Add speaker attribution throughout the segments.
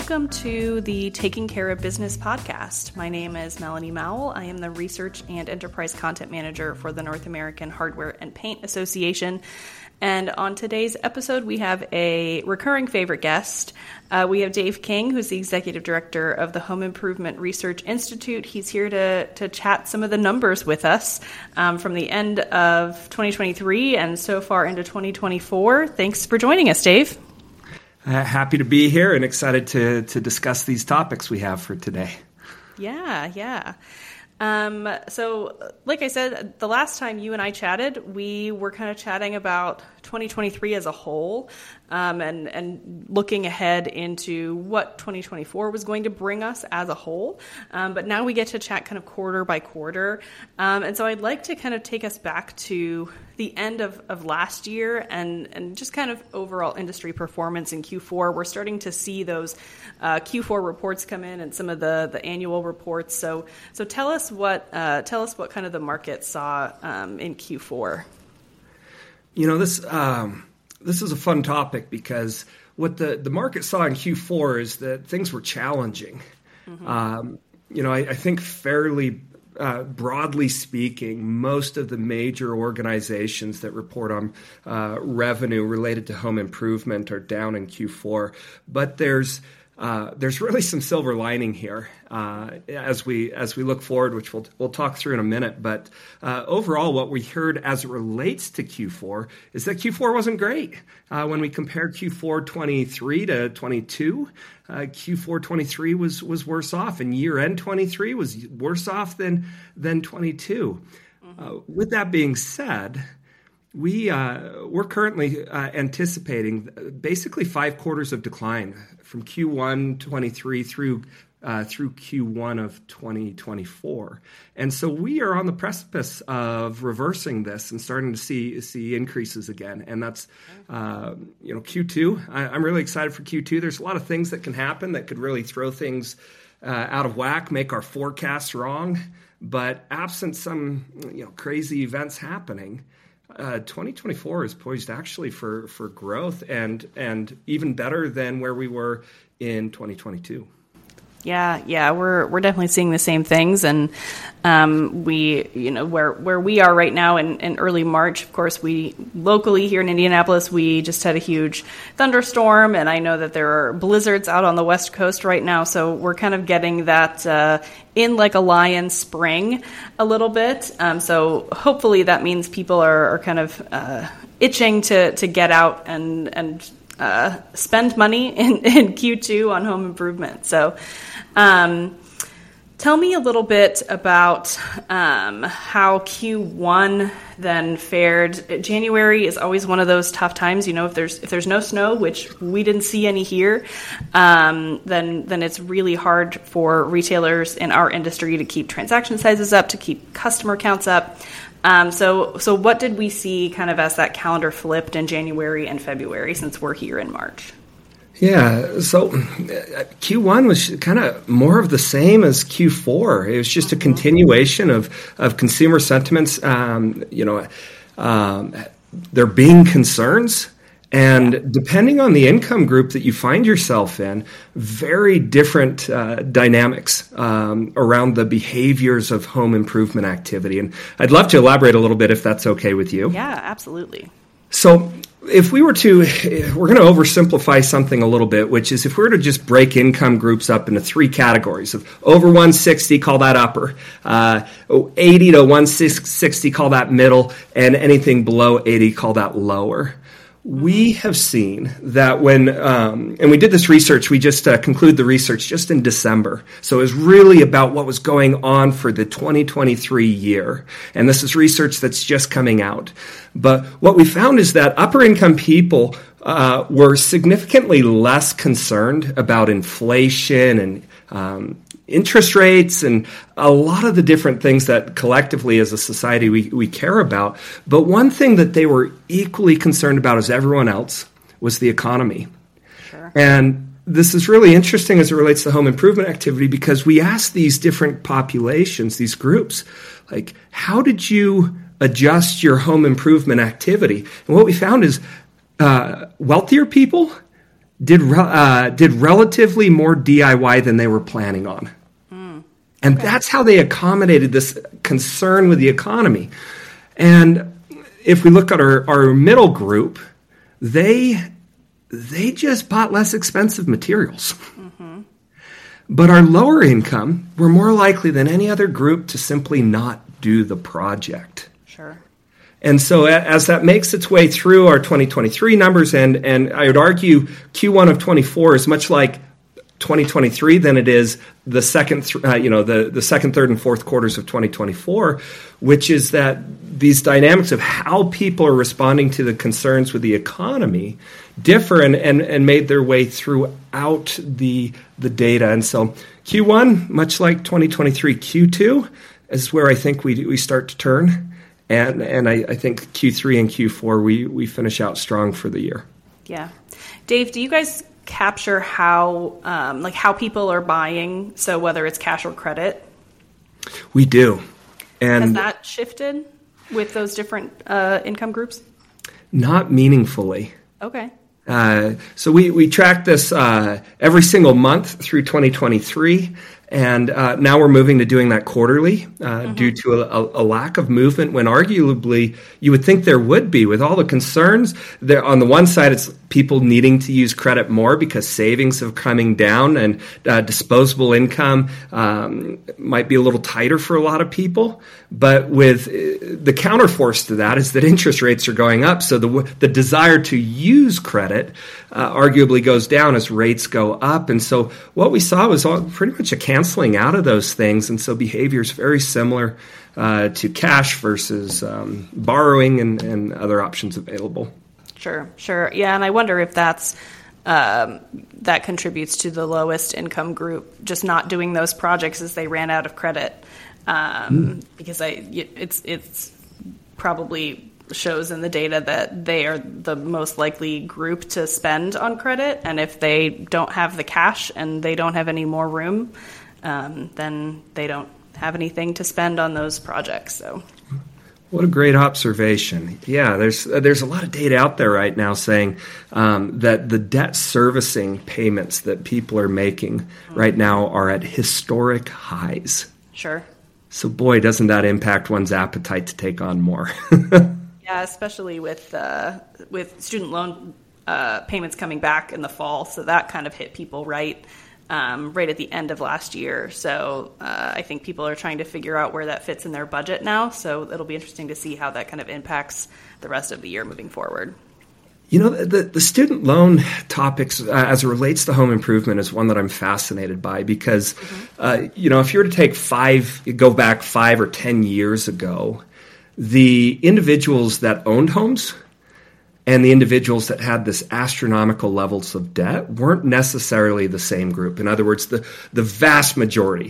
Speaker 1: welcome to the Taking Care of Business podcast. My name is Melanie Mowell. I am the Research and Enterprise Content Manager for the North American Hardware and Paint Association. And on today's episode, we have a recurring favorite guest. We have Dave King, who's the Executive Director of the Home Improvement Research Institute. He's here to chat some of the numbers with us from the end of 2023 and so far into 2024. Thanks for joining us, Dave.
Speaker 2: Happy to be here and excited to discuss these topics we have for today.
Speaker 1: Yeah. So like I said, the last time you and I chatted, we were kind of chatting about 2023 as a whole, and looking ahead into what 2024 was going to bring us as a whole. But now we get to chat kind of quarter by quarter. And so I'd like to kind of take us back to the end of last year and just kind of overall industry performance in Q4. We're starting to see those Q4 reports come in and some of the annual reports. So tell us what kind of the market saw in Q4.
Speaker 2: You know, this is a fun topic because what the market saw in Q4 is that things were challenging. Mm-hmm. I think fairly broadly speaking, most of the major organizations that report on revenue related to home improvement are down in Q4. But there's really some silver lining here as we look forward, which we'll talk through in a minute. But overall, what we heard as it relates to Q4 is that Q4 wasn't great. When we compared Q4 23 to 22, Q4 23 was worse off, and year-end 23 was worse off than 22. Mm-hmm. With that being said, we're currently anticipating basically 5 quarters of decline from Q1 23 through Q1 of 2024, and so we are on the precipice of reversing this and starting to see increases again. And that's Q2. I'm really excited for Q2. There's a lot of things that can happen that could really throw things out of whack, make our forecasts wrong. But absent some crazy events happening, 2024 is poised actually for growth and even better than where we were in 2022.
Speaker 1: Yeah, we're definitely seeing the same things, and where we are right now in early March. Of course, we locally here in Indianapolis, we just had a huge thunderstorm, and I know that there are blizzards out on the West Coast right now. So we're kind of getting that in like a lion spring a little bit. So hopefully that means people are kind of itching to get out and spend money in Q2 on home improvement. So tell me a little bit about how Q1 then fared. January is always one of those tough times. If there's no snow, which we didn't see any here, then it's really hard for retailers in our industry to keep transaction sizes up, to keep customer counts up. So what did we see kind of as that calendar flipped in January and February, since we're here in March?
Speaker 2: Yeah, so Q1 was kind of more of the same as Q4. It was just a continuation of consumer sentiments. There being concerns. And depending on the income group that you find yourself in, very different dynamics around the behaviors of home improvement activity. And I'd love to elaborate a little bit if that's okay with you.
Speaker 1: Yeah, absolutely.
Speaker 2: So if we're going to oversimplify something a little bit, which is if we were to just break income groups up into 3 categories of over 160, call that upper, 80 to 160, call that middle, and anything below 80, call that lower. We have seen that when, and we did this research, we just concluded the research just in December. So it was really about what was going on for the 2023 year. And this is research that's just coming out. But what we found is that upper income people were significantly less concerned about inflation and interest rates and a lot of the different things that collectively as a society we care about. But one thing that they were equally concerned about as everyone else was the economy. Sure. And this is really interesting as it relates to home improvement activity, because we asked these different populations, these groups, like, how did you adjust your home improvement activity? And what we found is wealthier people did relatively more DIY than they were planning on. And that's how they accommodated this concern with the economy. And if we look at our middle group, they just bought less expensive materials. But our lower income were more likely than any other group to simply not do the project.
Speaker 1: Sure.
Speaker 2: And so as that makes its way through our 2023 numbers, and I would argue Q1 of 24 is much like 2023 than it is the second, the second, third, and fourth quarters of 2024, which is that these dynamics of how people are responding to the concerns with the economy differ and made their way throughout the data. And so Q1, much like 2023, Q2 is where I think we start to turn. And I think Q3 and Q4, we finish out strong for the year.
Speaker 1: Yeah. Dave, do you guys capture how people are buying? So whether it's cash or credit?
Speaker 2: We do. And
Speaker 1: has that shifted with those different income groups?
Speaker 2: Not meaningfully.
Speaker 1: Okay.
Speaker 2: So we track this every single month through 2023. And now we're moving to doing that quarterly due to a lack of movement when arguably you would think there would be with all the concerns. There, on the one side, it's people needing to use credit more because savings are coming down and disposable income might be a little tighter for a lot of people. But with the counterforce to that is that interest rates are going up. So the desire to use credit arguably goes down as rates go up. And so what we saw was pretty much a canceling out of those things. And so behavior is very similar to cash versus borrowing and other options available.
Speaker 1: Sure. Yeah, and I wonder if that's that contributes to the lowest income group just not doing those projects as they ran out of credit. Because it's probably shows in the data that they are the most likely group to spend on credit, and if they don't have the cash and they don't have any more room, then they don't have anything to spend on those projects. So,
Speaker 2: what a great observation! Yeah, there's a lot of data out there right now saying that the debt servicing payments that people are making right now are at historic highs.
Speaker 1: Sure.
Speaker 2: So, boy, doesn't that impact one's appetite to take on more?
Speaker 1: Yeah, especially with student loan payments coming back in the fall. So that kind of hit people right at the end of last year. So I think people are trying to figure out where that fits in their budget now. So it'll be interesting to see how that kind of impacts the rest of the year moving forward.
Speaker 2: You know, the student loan topics as it relates to home improvement is one that I'm fascinated by because, if you were to go back 5 or 10 years ago, the individuals that owned homes and the individuals that had this astronomical levels of debt weren't necessarily the same group. In other words, the vast majority,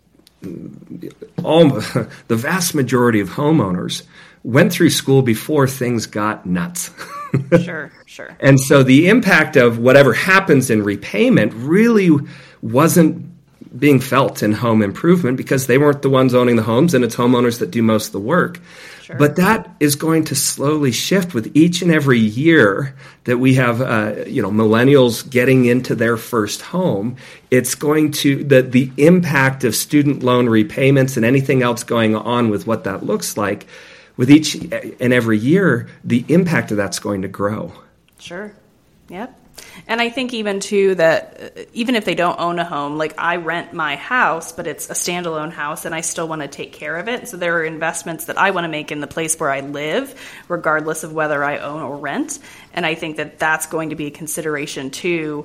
Speaker 2: the vast majority of homeowners went through school before things got nuts.
Speaker 1: Sure.
Speaker 2: And so the impact of whatever happens in repayment really wasn't being felt in home improvement because they weren't the ones owning the homes, and it's homeowners that do most of the work. Sure. But that is going to slowly shift with each and every year that we have, millennials getting into their first home. It's going to, the impact of student loan repayments and anything else going on with what that looks like, with each and every year, the impact of that's going to grow.
Speaker 1: Sure. Yep. And I think even too that even if they don't own a home, like I rent my house, but it's a standalone house and I still want to take care of it. So there are investments that I want to make in the place where I live, regardless of whether I own or rent. And I think that that's going to be a consideration too,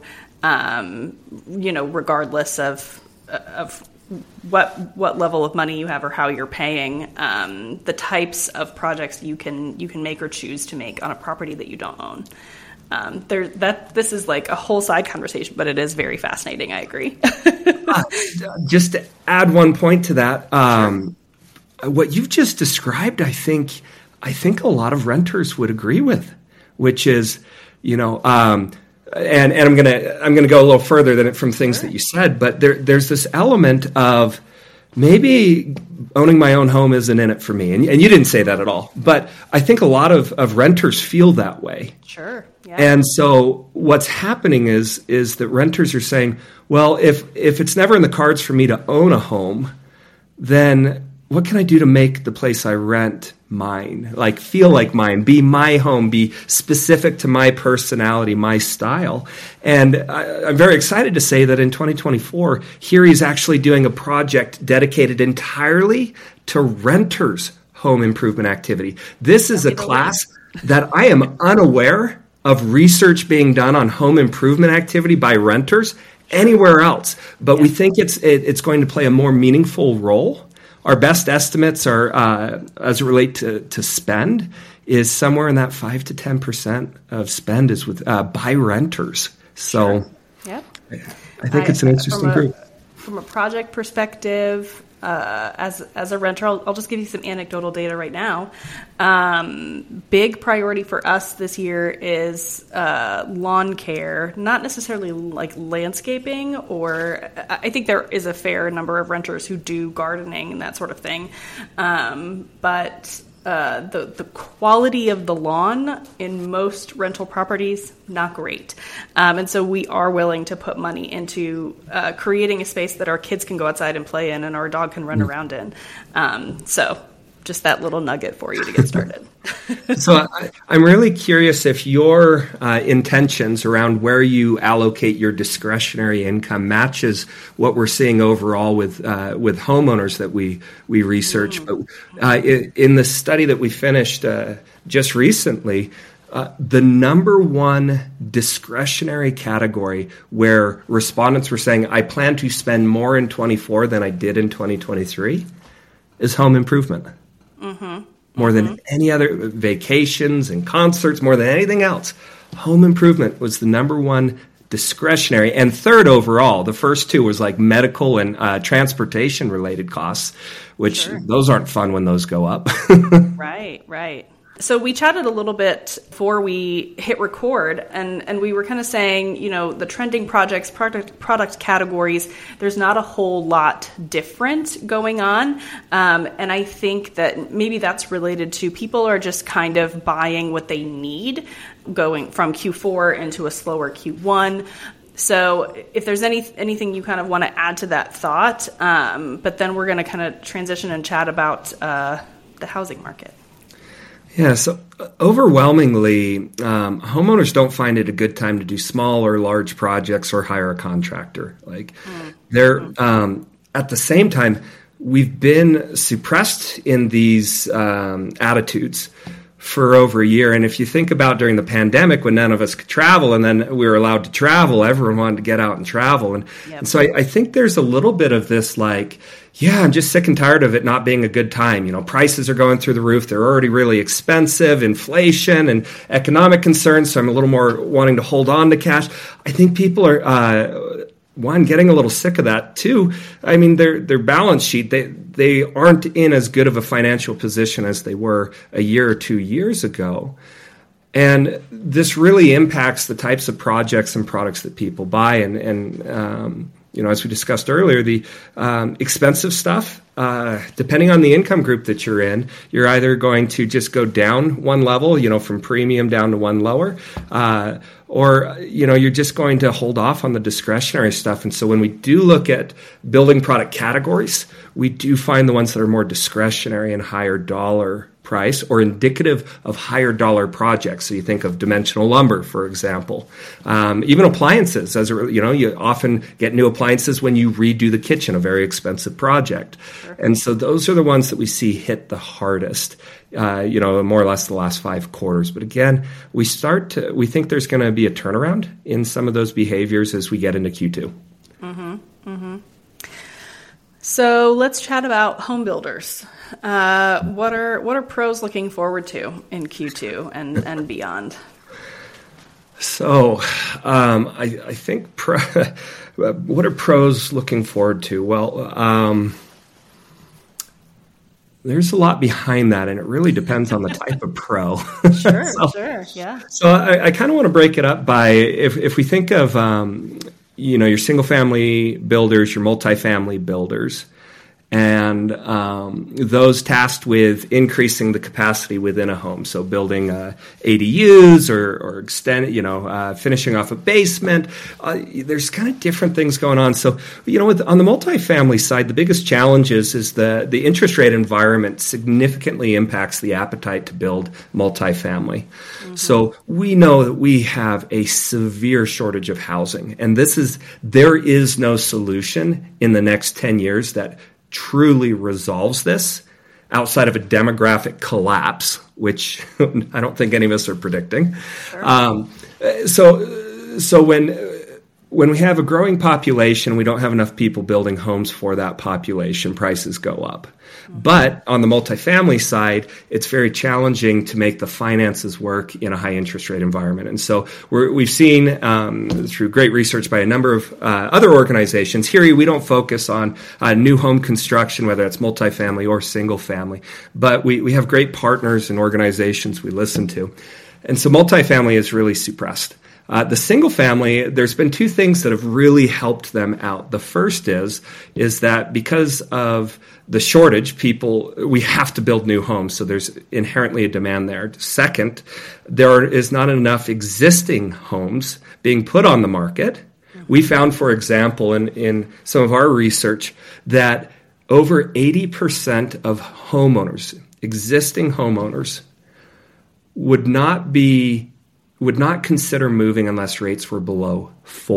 Speaker 1: regardless of what level of money you have or how you're paying, the types of projects you can make or choose to make on a property that you don't own. This is like a whole side conversation, but it is very fascinating. I agree.
Speaker 2: Just to add one point to that, what you've just described, I think a lot of renters would agree with, which is, and I'm gonna go a little further than from things that you said, but there's this element of maybe owning my own home isn't in it for me. And you didn't say that at all. But I think a lot of renters feel that way.
Speaker 1: Sure. Yeah.
Speaker 2: And so what's happening is that renters are saying, well, if it's never in the cards for me to own a home, then what can I do to make the place I rent mine? Like feel like mine, be my home, be specific to my personality, my style. And I'm very excited to say that in 2024, here he's actually doing a project dedicated entirely to renters' home improvement activity. This is a class that I am unaware of research being done on home improvement activity by renters anywhere else. But we think it's going to play a more meaningful role. Our best estimates are, as it relate to spend, is somewhere in that 5 to 10% of spend is with by renters. So,
Speaker 1: yeah,
Speaker 2: I think it's an interesting group.
Speaker 1: From a project perspective, as a renter, I'll just give you some anecdotal data right now. Big priority for us this year is lawn care, not necessarily like landscaping, or I think there is a fair number of renters who do gardening and that sort of thing. But the quality of the lawn in most rental properties, not great. And so we are willing to put money into creating a space that our kids can go outside and play in and our dog can run around in. So just that little nugget for you to get started.
Speaker 2: So I'm really curious if your intentions around where you allocate your discretionary income matches what we're seeing overall with homeowners that we research. But in the study that we finished just recently, the number one discretionary category where respondents were saying, I plan to spend more in 24 than I did in 2023 is home improvement. More than any other, vacations and concerts, more than anything else. Home improvement was the number one discretionary. And third overall, the first two was like medical and transportation related costs, which those aren't fun when those go up.
Speaker 1: Right. So we chatted a little bit before we hit record, and we were kind of saying, the trending projects, product categories, there's not a whole lot different going on. And I think that maybe that's related to people are just kind of buying what they need going from Q4 into a slower Q1. So if there's anything you kind of want to add to that thought, but then we're going to kind of transition and chat about the housing market.
Speaker 2: Yeah, so overwhelmingly, homeowners don't find it a good time to do small or large projects or hire a contractor. They're at the same time, we've been suppressed in these attitudes for over a year. And if you think about during the pandemic when none of us could travel and then we were allowed to travel, everyone wanted to get out and travel. And so I think there's a little bit of this I'm just sick and tired of it not being a good time. Prices are going through the roof. They're already really expensive, inflation and economic concerns. So I'm a little more wanting to hold on to cash. I think people are, getting a little sick of that too. I mean, their balance sheet, they aren't in as good of a financial position as they were a year or 2 years ago. And this really impacts the types of projects and products that people buy. And as we discussed earlier, the expensive stuff, depending on the income group that you're in, you're either going to just go down one level, from premium down to one lower, or you're just going to hold off on the discretionary stuff. And so when we do look at building product categories, we do find the ones that are more discretionary and higher dollar price or indicative of higher dollar projects. So you think of dimensional lumber, for example, even appliances. You often get new appliances when you redo the kitchen, a very expensive project. Sure. And so those are the ones that we see hit the hardest, more or less the last 5 quarters. But again, we think there's going to be a turnaround in some of those behaviors as we get into Q2.
Speaker 1: So let's chat about home builders. What are pros looking forward to in Q2 and beyond?
Speaker 2: So I think what are pros looking forward to? Well, there's a lot behind that, and it really depends on the type of pro.
Speaker 1: Sure, yeah.
Speaker 2: So I kind of want to break it up by if we think of your single family builders, your multifamily builders, and those tasked with increasing the capacity within a home. So building ADUs or extend, finishing off a basement. There's kind of different things going on. So, on the multifamily side, the biggest challenge is the interest rate environment significantly impacts the appetite to build multifamily. Mm-hmm. So we know that we have a severe shortage of housing, and there is no solution in the next 10 years that truly resolves this outside of a demographic collapse, which I don't think any of us are predicting. Sure. So when we have a growing population, we don't have enough people building homes for that population, prices go up. But on the multifamily side, it's very challenging to make the finances work in a high interest rate environment. And so we've seen through great research by a number of other organizations, here we don't focus on new home construction, whether it's multifamily or single family, but we have great partners and organizations we listen to. And so multifamily is really suppressed. The single family, there's been two things that have really helped them out. The first is that because of the shortage, we have to build new homes, so there's inherently a demand there. Second, there is not enough existing homes being put on the market. We found, for example, in some of our research, that over 80% of homeowners, existing homeowners, would not consider moving unless rates were below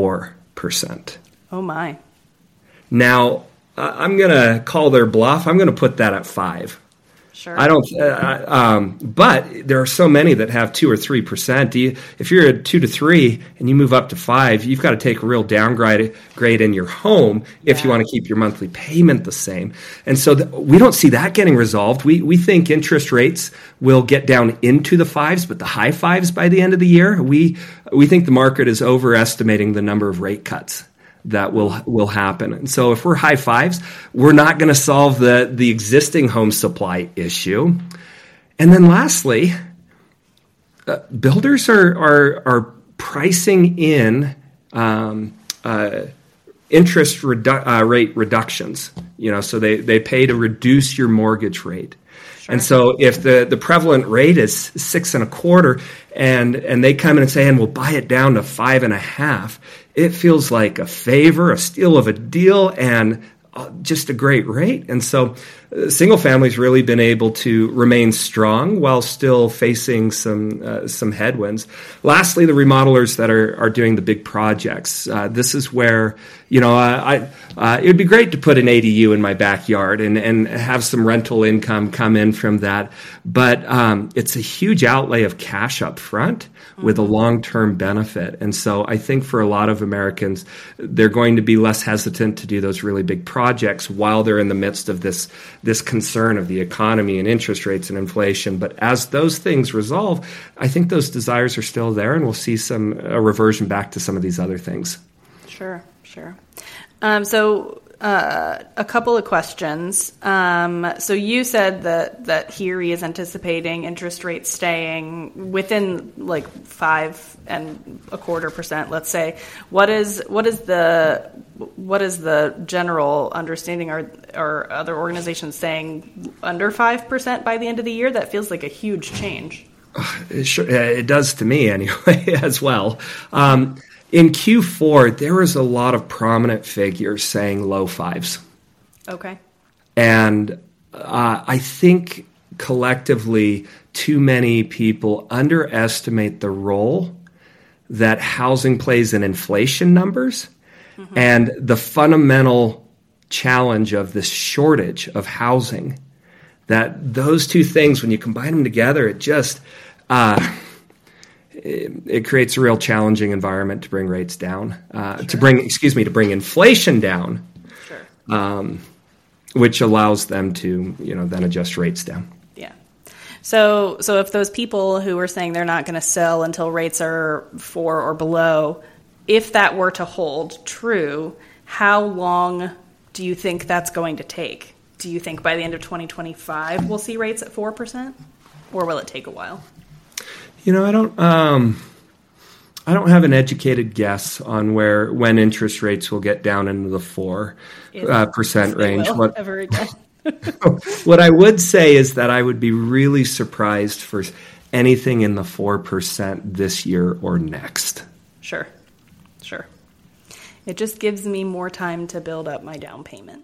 Speaker 2: 4%.
Speaker 1: Oh, my.
Speaker 2: Now, I'm going to call their bluff. I'm going to put that at 5.
Speaker 1: Sure.
Speaker 2: I don't, but there are so many that have 2 or 3%. If you're at 2 to 3 and you move up to 5, you've got to take a real downgrade in your home if you want to keep your monthly payment the same. And so we don't see that getting resolved. We think interest rates will get down into the 5s, but the high 5s by the end of the year. We think the market is overestimating the number of rate cuts that will happen. And so if we're high 5s, we're not going to solve the existing home supply issue. And then lastly, builders are pricing in interest rate reductions. So they pay to reduce your mortgage rate. Sure. And so if the prevalent rate is 6.25 and they come in and say, and we'll buy it down to 5.5, it feels like a favor, a steal of a deal, and just a great rate. And so single family's really been able to remain strong while still facing some headwinds. Lastly, the remodelers that are doing the big projects. This is where, it would be great to put an ADU in my backyard and have some rental income come in from that. But it's a huge outlay of cash up front with a long-term benefit. And so I think for a lot of Americans, they're going to be less hesitant to do those really big projects while they're in the midst of this concern of the economy and interest rates and inflation. But as those things resolve, I think those desires are still there, and we'll see a reversion back to some of these other things.
Speaker 1: Sure. So a couple of questions. So you said that HERE is anticipating interest rates staying within like 5.25%, let's say. What is the general understanding? Are other organizations saying under 5% by the end of the year? That feels like a huge change.
Speaker 2: It does to me anyway, as well. In Q4, there was a lot of prominent figures saying low 5s.
Speaker 1: Okay.
Speaker 2: And I think collectively, too many people underestimate the role that housing plays in inflation numbers and the fundamental challenge of this shortage of housing. That those two things, when you combine them together, it just... It creates a real challenging environment to bring rates down, to bring inflation down, which allows them to, then adjust rates down.
Speaker 1: Yeah. So if those people who are saying they're not going to sell until rates are 4 or below, if that were to hold true, how long do you think that's going to take? Do you think by the end of 2025 we'll see rates at 4%, or will it take a while?
Speaker 2: I don't have an educated guess on when interest rates will get down into the 4% range.
Speaker 1: Ever again.
Speaker 2: What I would say is that I would be really surprised for anything in the 4% this year or next.
Speaker 1: Sure. It just gives me more time to build up my down payment.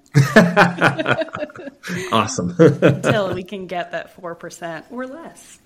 Speaker 2: Awesome.
Speaker 1: Until we can get that 4% or less.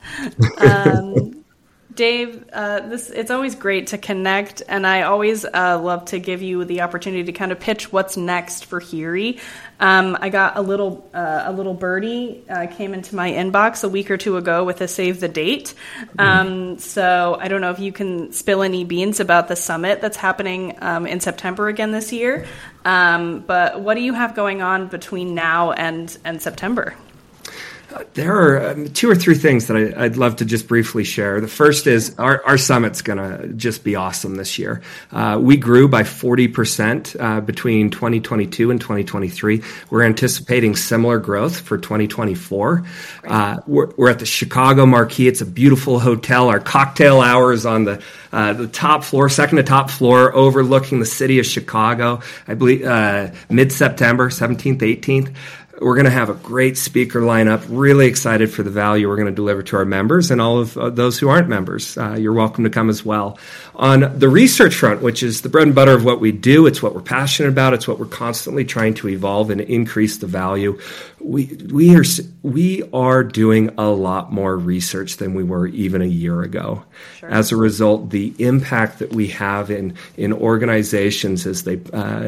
Speaker 1: Dave, it's always great to connect, and I always love to give you the opportunity to kind of pitch what's next for HERE. I got a little birdie came into my inbox a week or two ago with a save the date. So I don't know if you can spill any beans about the summit that's happening in September again this year. But what do you have going on between now and September?
Speaker 2: There are 2 or 3 things that I'd love to just briefly share. The first is our summit's going to just be awesome this year. We grew by 40% between 2022 and 2023. We're anticipating similar growth for 2024. We're at the Chicago Marquis. It's a beautiful hotel. Our cocktail hour is on the top floor, second to top floor, overlooking the city of Chicago. I believe mid-September, 17th, 18th. We're going to have a great speaker lineup. Really excited for the value we're going to deliver to our members and all of those who aren't members. You're welcome to come as well. On the research front, which is the bread and butter of what we do, it's what we're passionate about. It's what we're constantly trying to evolve and increase the value. We are doing a lot more research than we were even a year ago. Sure. As a result, the impact that we have in organizations as they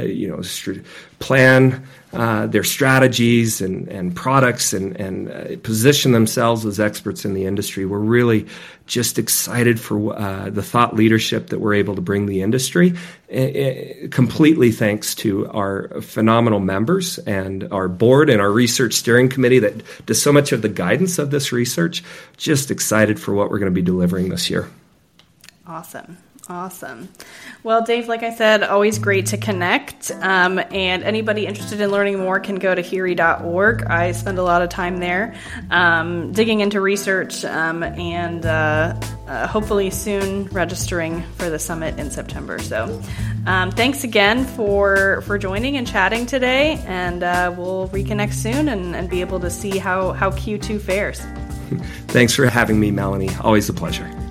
Speaker 2: plan their strategies and products and position themselves as experts in the industry. We're really just excited for the thought leadership that we're able to bring the industry, completely thanks to our phenomenal members and our board and our research steering committee that does so much of the guidance of this research. Just excited for what we're going to be delivering this year.
Speaker 1: Awesome. Well, Dave, like I said, always great to connect. And anybody interested in learning more can go to HERE.org. I spend a lot of time there digging into research and hopefully soon registering for the summit in September. So thanks again for joining and chatting today. And we'll reconnect soon and be able to see how Q2 fares.
Speaker 2: Thanks for having me, Melanie. Always a pleasure.